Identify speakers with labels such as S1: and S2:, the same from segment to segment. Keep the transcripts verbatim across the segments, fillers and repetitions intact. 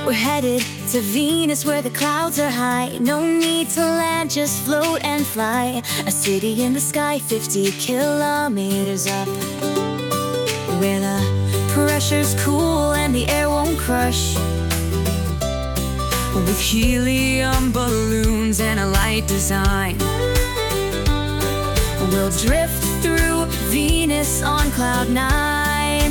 S1: We're headed to Venus where the clouds are high. No need to land, just float and fly. A city in the sky, fifty kilometers up, where the pressure's cool and the air won't crush. With helium balloons and a light design, we'll drift through Venus on cloud nine.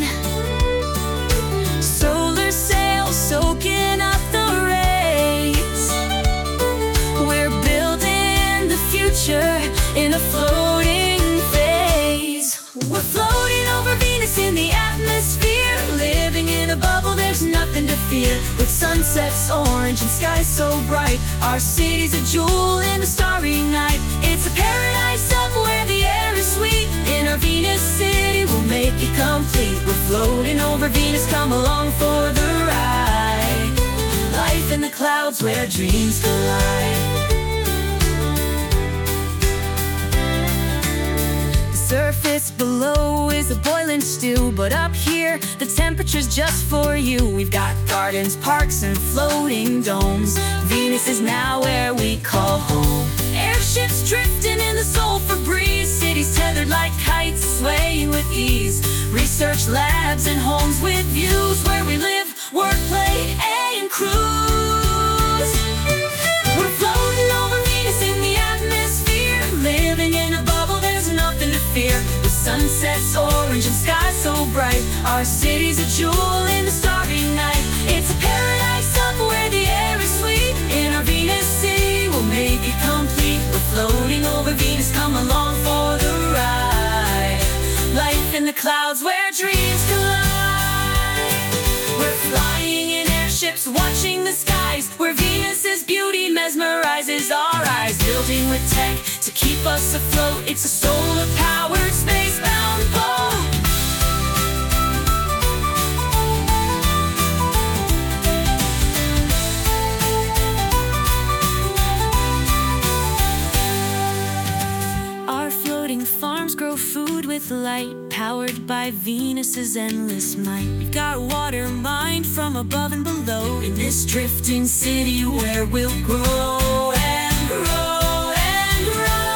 S1: Solar sails soaking up the rays. We're building the future in a floating phase. We're floating over Venus in the atmosphere, living in a bubble, there's nothing to fear. With sunsets orange and skies so bright, our city's a jewel in the starry night. It's a paradise up where the air is sweet. In our Venus city we'll make it complete. We're floating over Venus, come along for the ride. Life in the clouds where dreams collide. Surface below is a boiling stew, but up here the temperature's just for you. We've got gardens, parks, and floating domes. Venus is now where we call home. Airships drifting in the sulfur breeze, cities tethered like kites swaying with ease. Research labs and homes with views where we live, work, play, and cruise. We're floating over Venus in the atmosphere, living in a bubble, there's nothing to fear. With sunsets orange and skies so bright, our city's a jewel in the starry night. It's a paradise up where the air is sweet. In our Venus city we'll make it complete. We're floating over Venus, come along for the ride. Life in the clouds where dreams collide. We're flying in airships, watching the skies, where Venus's beauty mesmerizes our eyes. Building with tech to keep us afloat, it's a solar-powered, space-bound boat. Our floating farms grow food with light, powered by Venus's endless might. We've got water mined from above and below, in this drifting city where we'll grow and grow and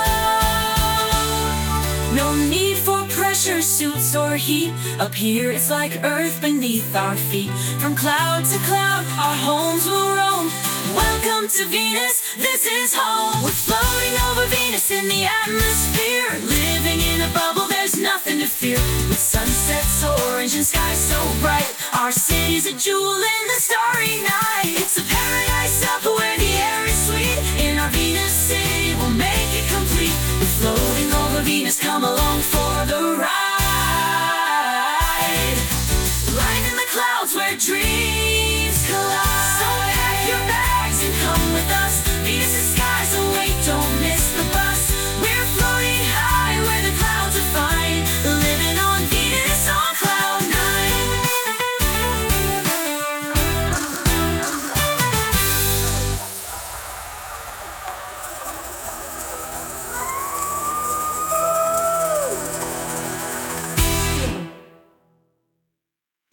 S1: grow. No need for pressure suits or heat. Up here it's like earth beneath our feet. From cloud to cloud our homes will roam. Welcome to Venus, this is home. We're floating over Venus in the atmosphere, living in a bubble, there's nothing to fear. With sunsets orange and skies so bright, our city's a jewel in the starry night. It's a paradise up where the air is sweet. In our Venus city